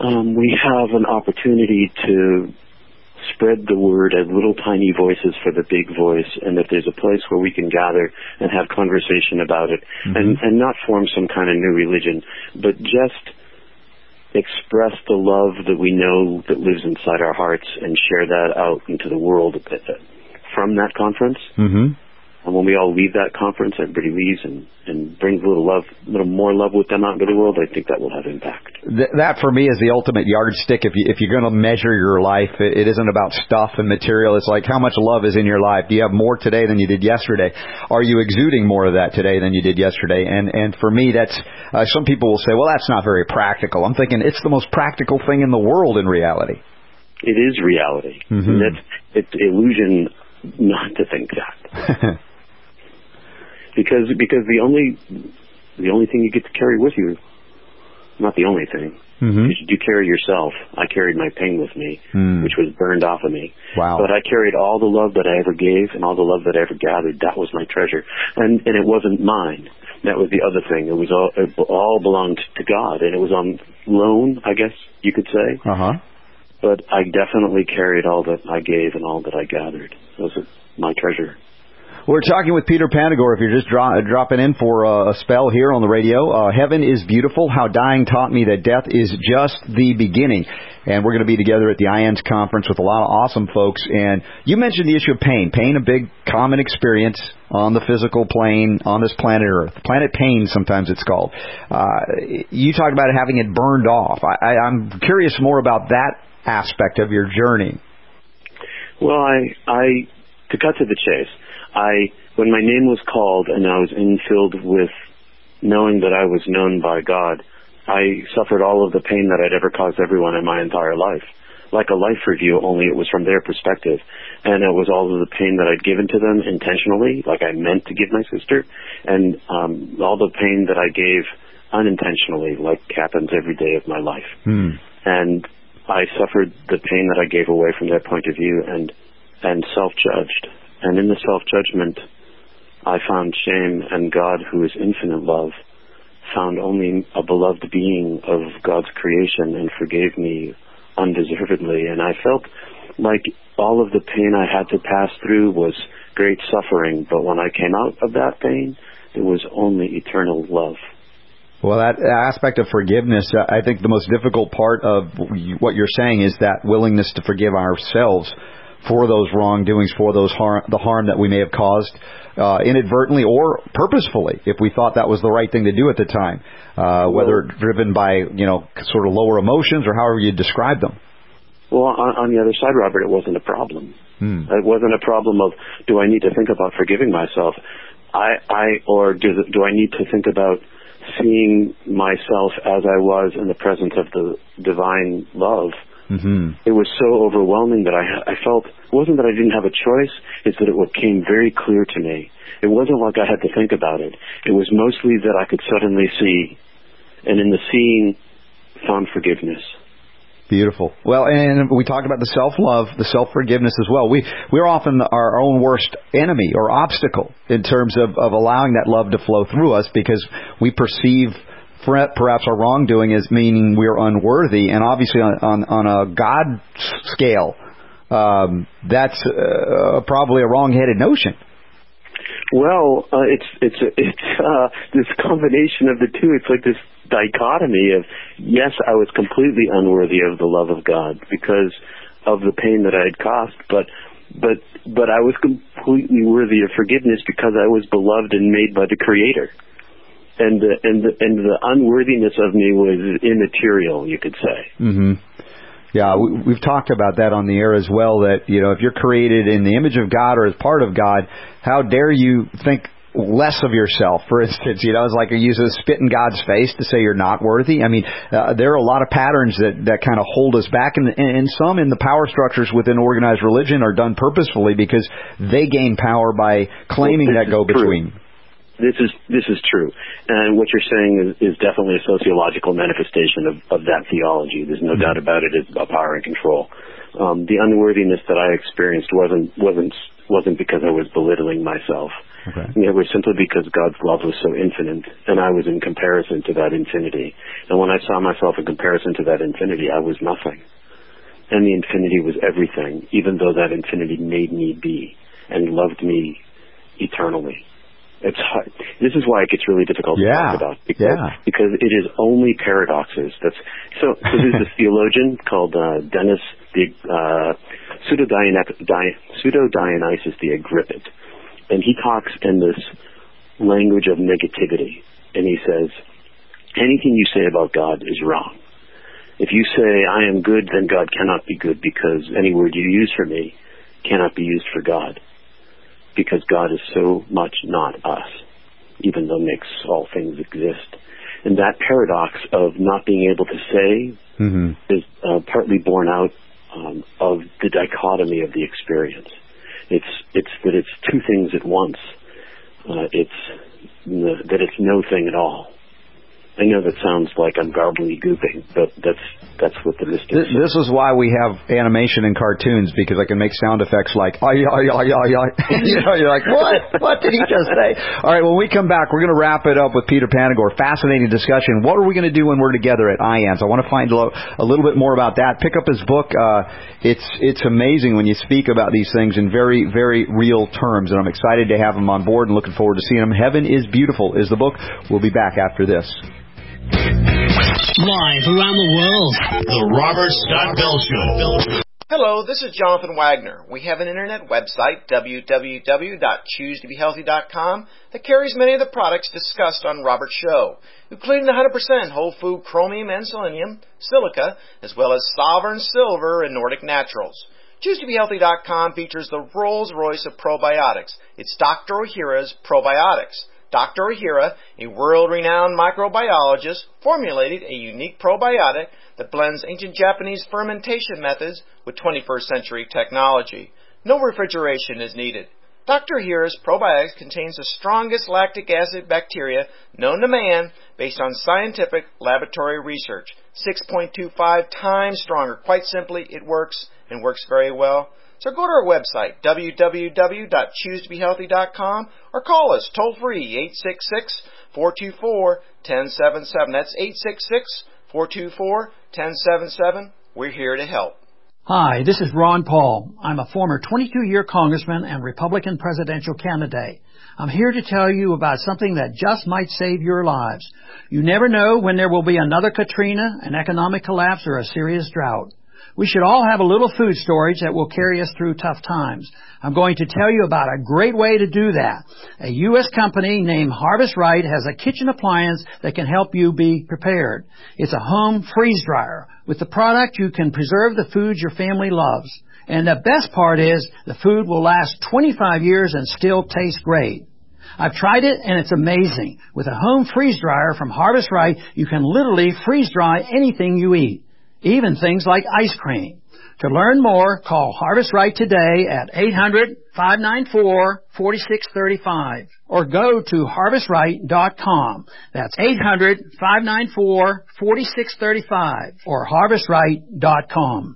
Speaker 19: we have an opportunity to spread the word as little tiny voices for the big voice, and that there's a place where we can gather and have conversation about it, and not form some kind of new religion, but just express the love that we know that lives inside our hearts and share that out into the world from that conference. And when we all leave that conference, everybody leaves and brings a little more love with them out into the world, I think that will have impact.
Speaker 8: That for me is the ultimate yardstick. If you're going to measure your life, it isn't about stuff and material. It's like, how much love is in your life? Do you have more today than you did yesterday? Are you exuding more of that today than you did yesterday? And for me, that's some people will say, well, that's not very practical. I'm thinking it's the most practical thing in the world in reality.
Speaker 19: It is reality. And it's illusion not to think that. Because the only thing you get to carry with you, not the only thing, because you do carry yourself. I carried my pain with me, which was burned off of me.
Speaker 8: Wow.
Speaker 19: But I carried all the love that I ever gave and all the love that I ever gathered. That was my treasure. And it wasn't mine. That was the other thing. It all belonged to God, and it was on loan, I guess you could say. But I definitely carried all that I gave and all that I gathered. It was my treasure.
Speaker 8: We're talking with Peter Panagore. If you're just dropping in for a spell here on the radio, Heaven is Beautiful, How Dying Taught Me That Death is Just the Beginning. And we're going to be together at the IANDS conference with a lot of awesome folks. And you mentioned the issue of pain. Pain, a big common experience on the physical plane, on this planet Earth. Planet Pain, sometimes it's called. You talked about having it burned off. I'm curious more about that aspect of your journey.
Speaker 19: Well, to cut to the chase, when my name was called and I was infilled with knowing that I was known by God, I suffered all of the pain that I'd ever caused everyone in my entire life. Like a life review, only it was from their perspective. And it was all of the pain that I'd given to them intentionally, like I meant to give my sister, and all the pain that I gave unintentionally, like happens every day of my life. And I suffered the pain that I gave away from their point of view and self-judged. And in the self-judgment, I found shame, and God, who is infinite love, found only a beloved being of God's creation and forgave me undeservedly. And I felt like all of the pain I had to pass through was great suffering, but when I came out of that pain, it was only eternal love.
Speaker 8: Well, that aspect of forgiveness, I think the most difficult part of what you're saying is that willingness to forgive ourselves for those wrongdoings, for the harm that we may have caused inadvertently or purposefully, if we thought that was the right thing to do at the time, whether driven by sort of lower emotions or however you describe them.
Speaker 19: Well, on the other side, Robert, it wasn't a problem. It wasn't a problem of, do I need to think about forgiving myself, or do I need to think about seeing myself as I was in the presence of the divine love? It was so overwhelming that I felt, it wasn't that I didn't have a choice, it's that it came very clear to me. It wasn't like I had to think about it. It was mostly that I could suddenly see, and in the seeing, found forgiveness.
Speaker 8: Beautiful. Well, and we talked about the self-love, the self-forgiveness as well. We're often our own worst enemy or obstacle in terms of allowing that love to flow through us, because we perceive perhaps our wrongdoing as meaning we're unworthy, and obviously on a God scale, that's probably a wrong-headed notion.
Speaker 19: Well, it's this combination of the two. It's like this dichotomy of, yes, I was completely unworthy of the love of God because of the pain that I had caused, but I was completely worthy of forgiveness because I was beloved and made by the Creator. And the unworthiness of me was immaterial, you could say.
Speaker 8: Yeah, we've talked about that on the air as well, that, if you're created in the image of God or as part of God, how dare you think less of yourself? For instance, it's like you use a spit in God's face to say you're not worthy. I mean, there are a lot of patterns that kind of hold us back, and some in the power structures within organized religion are done purposefully because they gain power by claiming that go-between.
Speaker 19: This is true, and what you're saying is definitely a sociological manifestation of that theology. There's no doubt about it. It's about power and control. The unworthiness that I experienced wasn't because I was belittling myself.
Speaker 8: Okay.
Speaker 19: It was simply because God's love was so infinite, and I was in comparison to that infinity. And when I saw myself in comparison to that infinity, I was nothing. And the infinity was everything, even though that infinity made me be and loved me eternally. It's hard. This is why it gets really difficult to talk about, because it is only paradoxes. So there's this theologian called Dennis Pseudo-Dionysius the Agrippid, and he talks in this language of negativity, and he says, anything you say about God is wrong. If you say, I am good, then God cannot be good, because any word you use for me cannot be used for God, because God is so much not us, even though makes all things exist. And that paradox of not being able to say is partly born out of the dichotomy of the experience. It's that it's two things at once. That it's no thing at all. I know that sounds like I'm gobbledygooking, but that's what the mystery is.
Speaker 8: This is why we have animation and cartoons, because I can make sound effects like ay ay ay ay ay. You're like, what did he just say? All right, when we come back, we're going to wrap it up with Peter Panagore. Fascinating discussion. What are we going to do when we're together at IANS? I want to find a little bit more about that. Pick up his book. It's amazing when you speak about these things in very, very real terms, and I'm excited to have him on board and looking forward to seeing him. Heaven is Beautiful is the book. We'll be back after this.
Speaker 3: Live around the world, The Robert Scott Bell Show.
Speaker 2: Hello, this is Jonathan Wagner. We have an internet website, www.choosetobehealthy.com, that carries many of the products discussed on Robert's show, including the 100% whole food chromium and selenium, silica, as well as Sovereign Silver and Nordic Naturals. ChooseToBeHealthy.com features the Rolls Royce of probiotics. It's Dr. Ohhira's Probiotics. Dr. Ohhira, a world-renowned microbiologist, formulated a unique probiotic that blends ancient Japanese fermentation methods with 21st century technology. No refrigeration is needed. Dr. Ohhira's probiotics contains the strongest lactic acid bacteria known to man based on scientific laboratory research. 6.25 times stronger. Quite simply, it works and works very well. So go to our website, www.choosetobehealthy.com, or call us toll-free, 866-424-1077. That's 866-424-1077. We're here to help.
Speaker 21: Hi, this is Ron Paul. I'm a former 22-year congressman and Republican presidential candidate. I'm here to tell you about something that just might save your lives. You never know when there will be another Katrina, an economic collapse, or a serious drought. We should all have a little food storage that will carry us through tough times. I'm going to tell you about a great way to do that. A U.S. company named Harvest Right has a kitchen appliance that can help you be prepared. It's a home freeze dryer. With the product, you can preserve the foods your family loves. And the best part is, the food will last 25 years and still taste great. I've tried it, and it's amazing. With a home freeze dryer from Harvest Right, you can literally freeze dry anything you eat, even things like ice cream. To learn more, call Harvest Right today at 800-594-4635 or go to harvestright.com. That's 800-594-4635 or harvestright.com.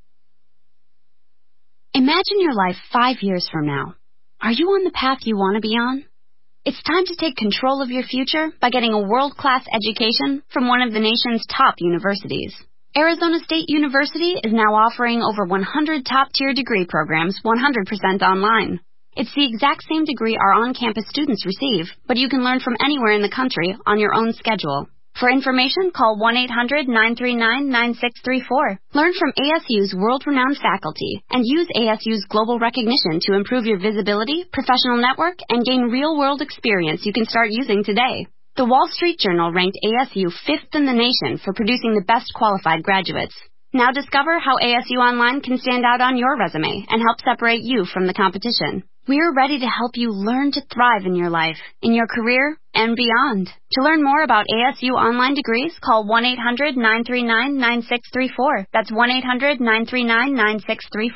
Speaker 4: Imagine your life 5 years from now. Are you on the path you want to be on? It's time to take control of your future by getting a world-class education from one of the nation's top universities. Arizona State University is now offering over 100 top-tier degree programs 100% online. It's the exact same degree our on-campus students receive, but you can learn from anywhere in the country on your own schedule. For information, call 1-800-939-9634. Learn from ASU's world-renowned faculty and use ASU's global recognition to improve your visibility, professional network, and gain real-world experience you can start using today. The Wall Street Journal ranked ASU 5th in the nation for producing the best qualified graduates. Now discover how ASU Online can stand out on your resume and help separate you from the competition. We're ready to help you learn to thrive in your life, in your career, and beyond. To learn more about ASU Online degrees, call 1-800-939-9634. That's 1-800-939-9634.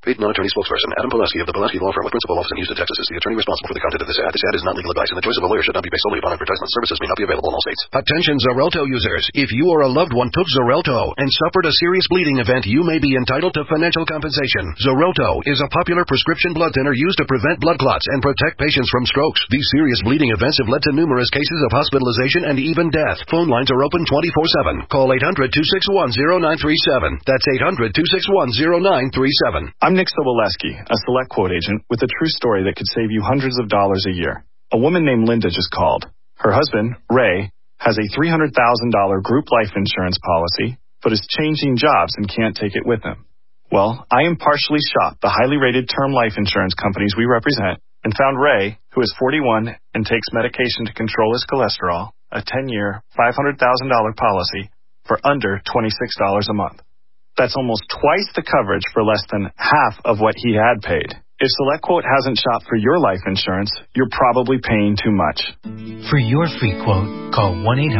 Speaker 5: Paid non-attorney spokesperson Adam Pileski of the Pileski Law Firm with principal office in Houston, Texas, is the attorney responsible for the content of this ad. This ad is not legal advice, and the choice of a lawyer should not be based solely upon advertisement. Services may not be available in all states. Attention Xarelto users. If you or a loved one took Xarelto and suffered a serious bleeding event, you may be entitled to financial compensation. Xarelto is a popular prescription blood thinner used to prevent blood clots and protect patients from strokes. These serious bleeding events have led to numerous cases of hospitalization and even death. Phone lines are open 24/7. Call 800-261-0937. That's 800-261-0937.
Speaker 1: I'm Nick Soboleski, a Select Quote agent with a true story that could save you hundreds of dollars a year. A woman named Linda just called. Her husband, Ray, has a $300,000 group life insurance policy, but is changing jobs and can't take it with him. Well, I impartially shopped the highly rated term life insurance companies we represent and found Ray, who is 41 and takes medication to control his cholesterol, a 10-year, $500,000 policy for under $26 a month. That's almost twice the coverage for less than half of what he had paid. If SelectQuote hasn't shopped for your life insurance, you're probably paying too much.
Speaker 22: For your free quote, call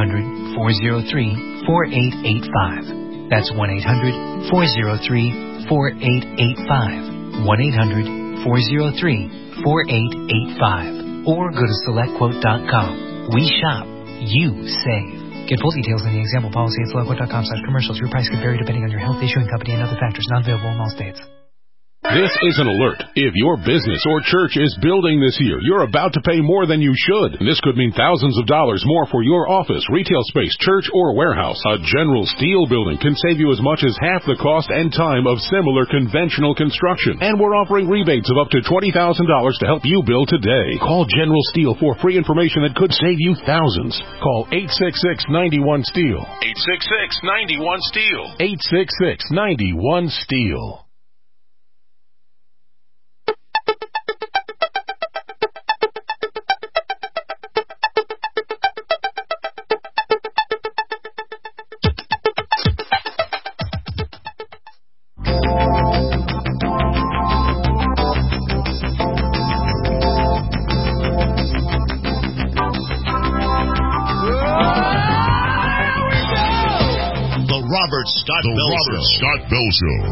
Speaker 22: 1-800-403-4885. That's 1-800-403-4885. 1-800-403-4885. Or go to SelectQuote.com. We shop, you save. Get full details in the example policy at SelectQuote.com/commercials. Your price could vary depending on your health, issuing company, and other factors. Not available in all states.
Speaker 6: This is an alert. If your business or church is building this year, you're about to pay more than you should. This could mean thousands of dollars more for your office, retail space, church, or warehouse. A General Steel building can save you as much as half the cost and time of similar conventional construction. And we're offering rebates of up to $20,000 to help you build today. Call General Steel for free information that could save you thousands. Call 866-91-STEEL.
Speaker 3: 866-91-STEEL.
Speaker 6: 866-91-STEEL.
Speaker 15: Robert Scott Bell Show.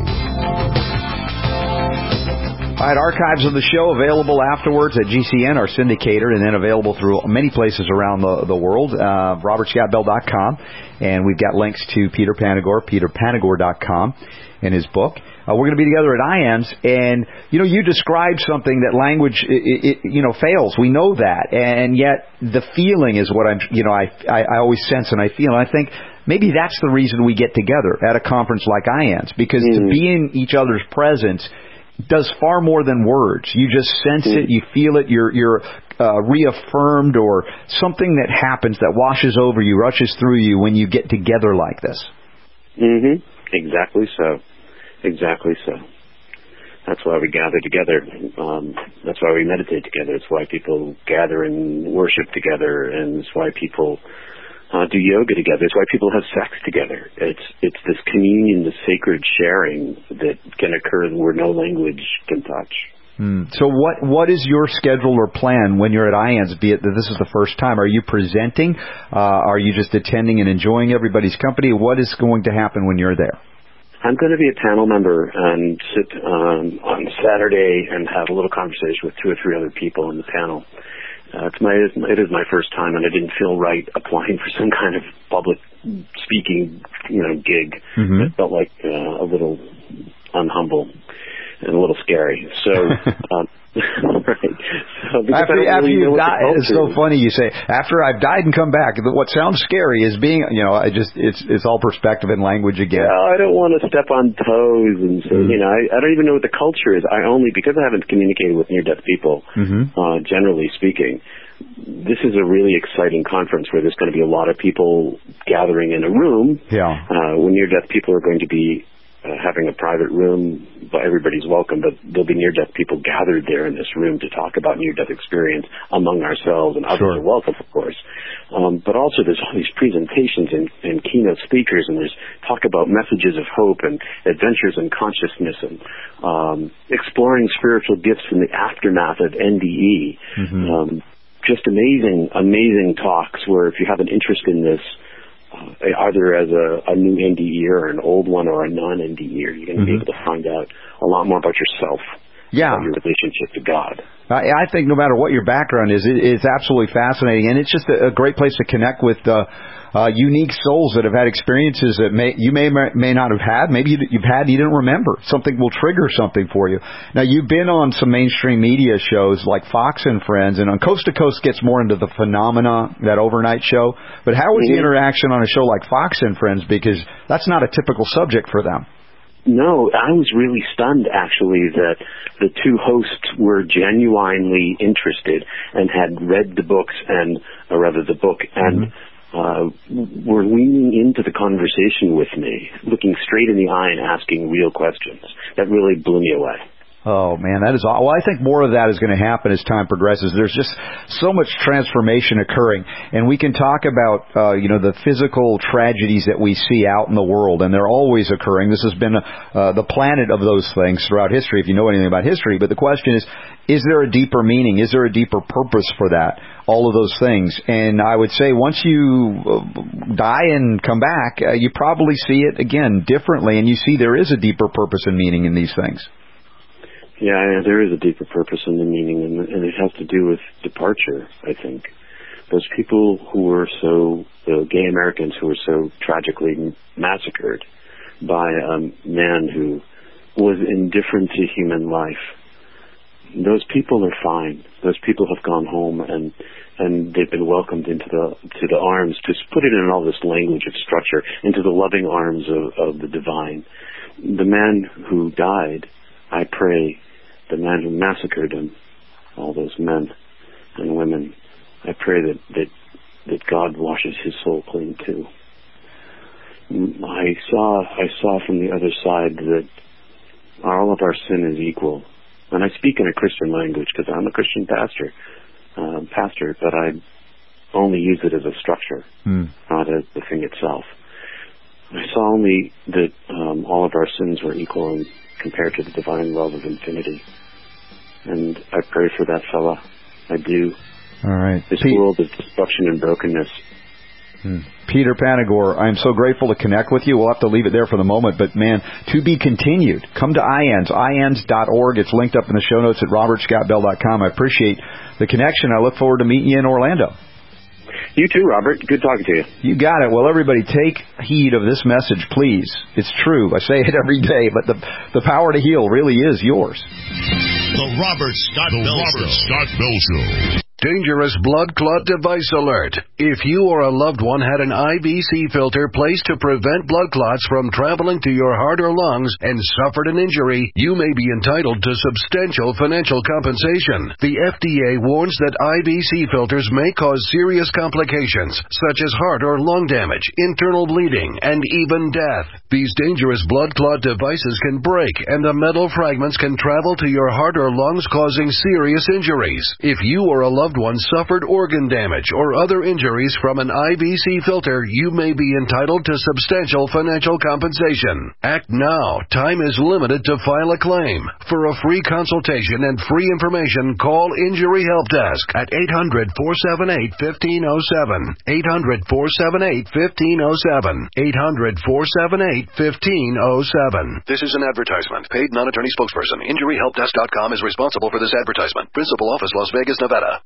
Speaker 8: All right, archives of the show available afterwards at GCN, our syndicator, and then available through many places around the world, robertscottbell.com. And we've got links to Peter Panagore, peterpanagore.com, and his book. We're going to be together at IANS, and, you described something that language, fails. We know that, and yet the feeling is what I always sense and I feel. And I think maybe that's the reason we get together at a conference like IANS, because to be in each other's presence does far more than words. You just sense it, you feel it, you're reaffirmed, or something that happens that washes over you, rushes through you when you get together like this.
Speaker 19: Exactly so. Exactly so. That's why we gather together. That's why we meditate together. It's why people gather and worship together, and it's why people do yoga together. It's why people have sex together. It's this communion, this sacred sharing that can occur where no language can touch.
Speaker 8: So what is your schedule or plan when you're at IANS, be it that this is the first time? Are you presenting? Are you just attending and enjoying everybody's company? What is going to happen when you're there?
Speaker 19: I'm going to be a panel member and sit on Saturday and have a little conversation with 2 or 3 other people in the panel. It is my first time, and I didn't feel right applying for some kind of public speaking, gig. It felt like a little unhumble and a little scary. So, right. So
Speaker 8: after you die, it's so funny you say, after I've died and come back, what sounds scary is being, it's all perspective and language again.
Speaker 19: Well, I don't want to step on toes and say, I don't even know what the culture is. Because I haven't communicated with near-death people, generally speaking, this is a really exciting conference where there's going to be a lot of people gathering in a room. When near-death people are going to be having a private room, but everybody's welcome, but there'll be near-death people gathered there in this room to talk about near-death experience among ourselves, and others are welcome, of course. But also there's all these presentations and keynote speakers, and there's talk about messages of hope and adventures in consciousness and exploring spiritual gifts in the aftermath of NDE. Just amazing talks where if you have an interest in this, either as a new NDE or an old one or a non-NDE, you're going to be able to find out a lot more about yourself, about your relationship to God.
Speaker 8: I think no matter what your background is, it's absolutely fascinating, and it's just a great place to connect with unique souls that have had experiences that you may not have had. Maybe you've had and you didn't remember. Something will trigger something for you. Now, you've been on some mainstream media shows like Fox and Friends, and on Coast to Coast gets more into the phenomena, that overnight show. But how was the interaction on a show like Fox and Friends? Because that's not a typical subject for them.
Speaker 19: No, I was really stunned, actually, that the two hosts were genuinely interested and had read the books, and were leaning into the conversation with me, looking straight in the eye and asking real questions. That really blew me away.
Speaker 8: Oh, man, that is awesome. Well, I think more of that is going to happen as time progresses. There's just so much transformation occurring, and we can talk about, the physical tragedies that we see out in the world, and they're always occurring. This has been the planet of those things throughout history, if you know anything about history. But the question is there a deeper meaning? Is there a deeper purpose for that? All of those things. And I would say once you die and come back, you probably see it again differently, and you see there is a deeper purpose and meaning in these things.
Speaker 19: Yeah, there is a deeper purpose in the meaning, and it has to do with departure, I think. Those people who were the gay Americans who were so tragically massacred by a man who was indifferent to human life, those people are fine. Those people have gone home, and they've been welcomed into the arms, to put it in all this language of structure, into the loving arms of the divine. The man who died, I pray, the man who massacred him, all those men and women, I pray that God washes his soul clean too. I saw from the other side that all of our sin is equal. And I speak in a Christian language because I'm a Christian pastor, but I only use it as a structure, not as the thing itself. I saw only that all of our sins were equal and compared to the divine love of infinity. And I pray for that fella. I do.
Speaker 8: All right.
Speaker 19: This world of destruction and brokenness.
Speaker 8: Peter Panagore, I'm so grateful to connect with you. We'll have to leave it there for the moment, but man, to be continued. Come to IANDS.org. It's linked up in the show notes at robertscottbell.com. I appreciate the connection. I look forward to meeting you in Orlando.
Speaker 19: You too, Robert. Good talking to you.
Speaker 8: You got it. Well, everybody, take heed of this message, please. It's true. I say it every day, but the power to heal really is yours.
Speaker 3: The Robert Scott Bell Show.
Speaker 5: Dangerous blood clot device alert. If you or a loved one had an IVC filter placed to prevent blood clots from traveling to your heart or lungs and suffered an injury, you may be entitled to substantial financial compensation. The FDA warns that IVC filters may cause serious complications, such as heart or lung damage, internal bleeding, and even death. These dangerous blood clot devices can break, and the metal fragments can travel to your heart or lungs, causing serious injuries. If you or a loved one suffered organ damage or other injuries from an IVC filter, you may be entitled to substantial financial compensation. Act now. Time is limited to file a claim. For a free consultation and free information, call Injury Help Desk at 800-478-1507. 800-478-1507. 800-478-1507. This is an advertisement. Paid non-attorney spokesperson. InjuryHelpDesk.com is responsible for this advertisement. Principal office, Las Vegas, Nevada.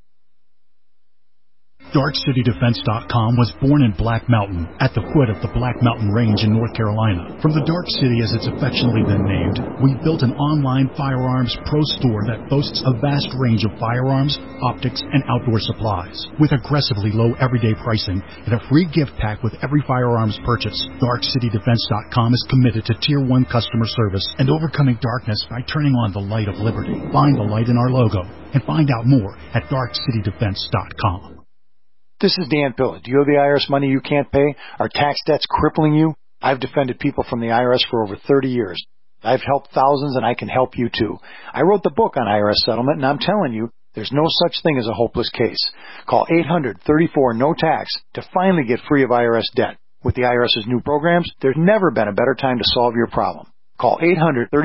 Speaker 18: DarkCityDefense.com was born in Black Mountain, at the foot of the Black Mountain Range in North Carolina. From the Dark City, as it's affectionately been named, we've built an online firearms pro store that boasts a vast range of firearms, optics, and outdoor supplies. With aggressively low everyday pricing and a free gift pack with every firearms purchase, DarkCityDefense.com is committed to Tier 1 customer service and overcoming darkness by turning on the light of liberty. Find the light in our logo and find out more at DarkCityDefense.com.
Speaker 7: This is Dan Pilla. Do you owe the IRS money you can't pay? Are tax debts crippling you? I've defended people from the IRS for over 30 years. I've helped thousands, and I can help you too. I wrote the book on IRS settlement, and I'm telling you, there's no such thing as a hopeless case. Call 800-34-NO-TAX to finally get free of IRS debt. With the IRS's new programs, there's never been a better time to solve your problem. Call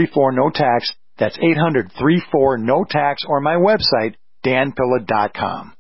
Speaker 7: 800-34-NO-TAX. That's 800-34-NO-TAX, or my website, danpilla.com.